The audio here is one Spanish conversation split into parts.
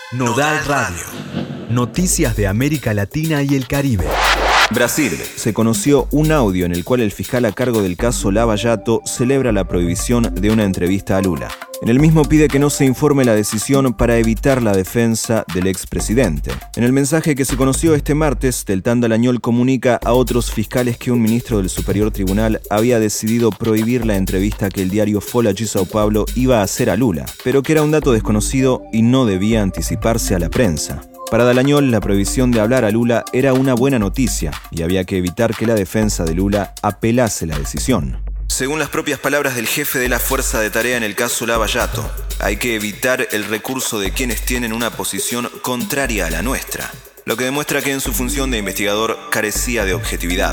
Nodal Radio. Noticias de América Latina y el Caribe. Brasil. Se conoció un audio en el cual el fiscal a cargo del caso Lava Jato celebra la prohibición de una entrevista a Lula. En el mismo pide que no se informe la decisión para evitar la defensa del expresidente. En el mensaje que se conoció este martes, Deltan Dallagnol comunica a otros fiscales que un ministro del Superior Tribunal había decidido prohibir la entrevista que el diario Folha de São Paulo iba a hacer a Lula, pero que era un dato desconocido y no debía anticiparse a la prensa. Para Dallagnol, la prohibición de hablar a Lula era una buena noticia y había que evitar que la defensa de Lula apelase la decisión. Según las propias palabras del jefe de la fuerza de tarea en el caso Lava Jato, hay que evitar el recurso de quienes tienen una posición contraria a la nuestra, lo que demuestra que en su función de investigador carecía de objetividad.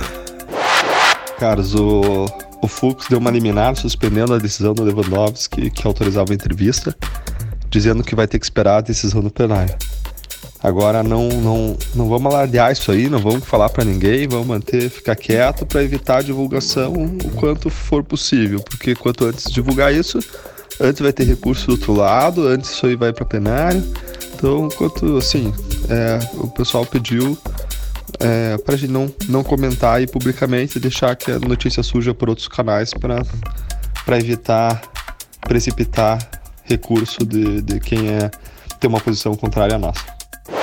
Carlos, o Fux deu uma liminar suspendendo a decisão do Lewandowski que autorizava a entrevista, dizendo que vai ter que esperar a decisão do plenário. Agora não vamos alardear isso aí, não vamos falar para ninguém, vamos ficar quieto para evitar a divulgação o quanto for possível, porque quanto antes divulgar isso, antes vai ter recurso do outro lado, antes isso aí vai para plenário. Então, quanto assim, o pessoal pediu para a gente não comentar aí publicamente, deixar que a notícia surja por outros canais para evitar precipitar recurso de quem tem uma posição contrária à nossa.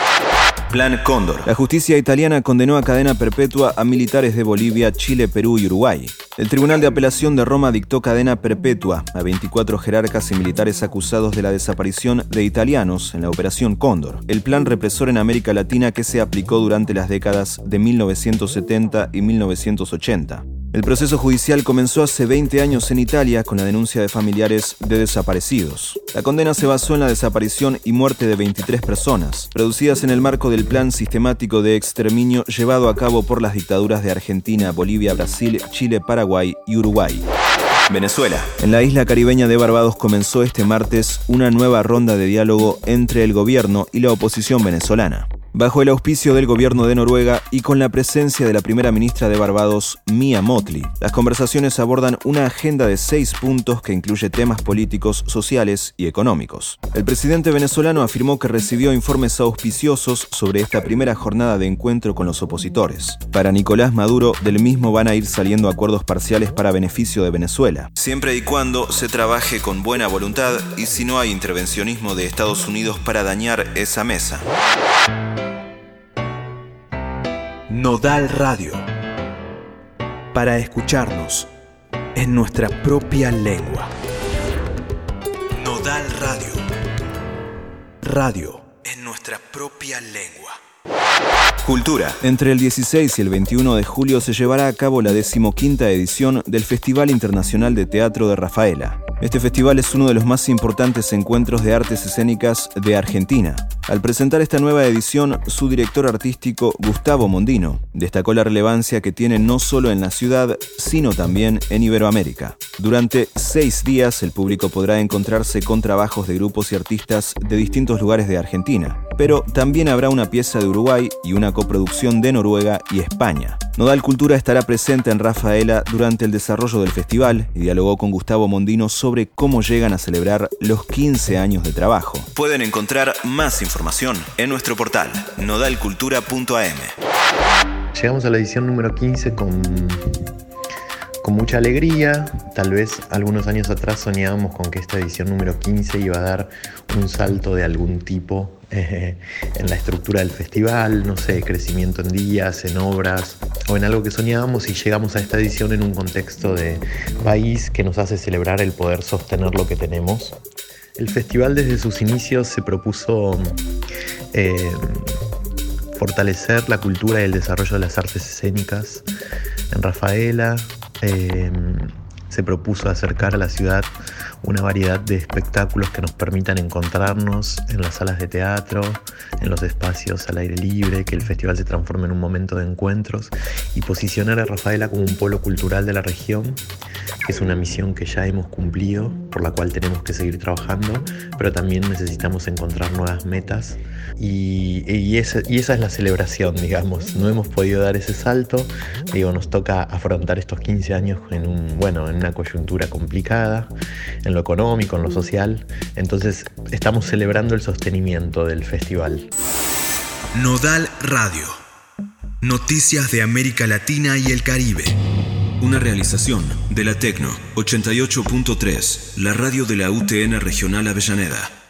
Plan Cóndor. La justicia italiana condenó a cadena perpetua a militares de Bolivia, Chile, Perú y Uruguay. El Tribunal de Apelación de Roma dictó cadena perpetua a 24 jerarcas y militares acusados de la desaparición de italianos en la Operación Cóndor, el plan represor en América Latina que se aplicó durante las décadas de 1970 y 1980. El proceso judicial comenzó hace 20 años en Italia con la denuncia de familiares de desaparecidos. La condena se basó en la desaparición y muerte de 23 personas, producidas en el marco del plan sistemático de exterminio llevado a cabo por las dictaduras de Argentina, Bolivia, Brasil, Chile, Paraguay y Uruguay. Venezuela. En la isla caribeña de Barbados comenzó este martes una nueva ronda de diálogo entre el gobierno y la oposición venezolana. Bajo el auspicio del gobierno de Noruega y con la presencia de la primera ministra de Barbados, Mia Mottley, las conversaciones abordan una agenda de 6 puntos que incluye temas políticos, sociales y económicos. El presidente venezolano afirmó que recibió informes auspiciosos sobre esta primera jornada de encuentro con los opositores. Para Nicolás Maduro, del mismo van a ir saliendo acuerdos parciales para beneficio de Venezuela, siempre y cuando se trabaje con buena voluntad y si no hay intervencionismo de Estados Unidos para dañar esa mesa. Nodal Radio. Para escucharnos en nuestra propia lengua. Nodal Radio. Radio en nuestra propia lengua. Cultura. Entre el 16 y el 21 de julio se llevará a cabo la 15ª edición del Festival Internacional de Teatro de Rafaela. Este festival es uno de los más importantes encuentros de artes escénicas de Argentina. Al presentar esta nueva edición, su director artístico, Gustavo Mondino, destacó la relevancia que tiene no solo en la ciudad, sino también en Iberoamérica. Durante 6 días, el público podrá encontrarse con trabajos de grupos y artistas de distintos lugares de Argentina, pero también habrá una pieza de Uruguay y una coproducción de Noruega y España. Nodal Cultura estará presente en Rafaela durante el desarrollo del festival y dialogó con Gustavo Mondino sobre cómo llegan a celebrar los 15 años de trabajo. Pueden encontrar más información en nuestro portal nodalcultura.am. Llegamos a la edición número 15 con mucha alegría. Tal vez algunos años atrás soñábamos con que esta edición número 15 iba a dar un salto de algún tipo en la estructura del festival, no sé, crecimiento en días, en obras o en algo que soñábamos, y llegamos a esta edición en un contexto de país que nos hace celebrar el poder sostener lo que tenemos. El festival desde sus inicios se propuso fortalecer la cultura y el desarrollo de las artes escénicas en Rafaela. Se propuso acercar a la ciudad una variedad de espectáculos que nos permitan encontrarnos en las salas de teatro, en los espacios al aire libre, que el festival se transforme en un momento de encuentros y posicionar a Rafaela como un polo cultural de la región, que es una misión que ya hemos cumplido, por la cual tenemos que seguir trabajando, pero también necesitamos encontrar nuevas metas y esa es la celebración, digamos. No hemos podido dar ese salto, nos toca afrontar estos 15 años en una coyuntura complicada, en lo económico, en lo social. Entonces estamos celebrando el sostenimiento del festival. Nodal Radio. Noticias de América Latina y el Caribe. Una realización de la Tecno 88.3, la radio de la UTN Regional Avellaneda.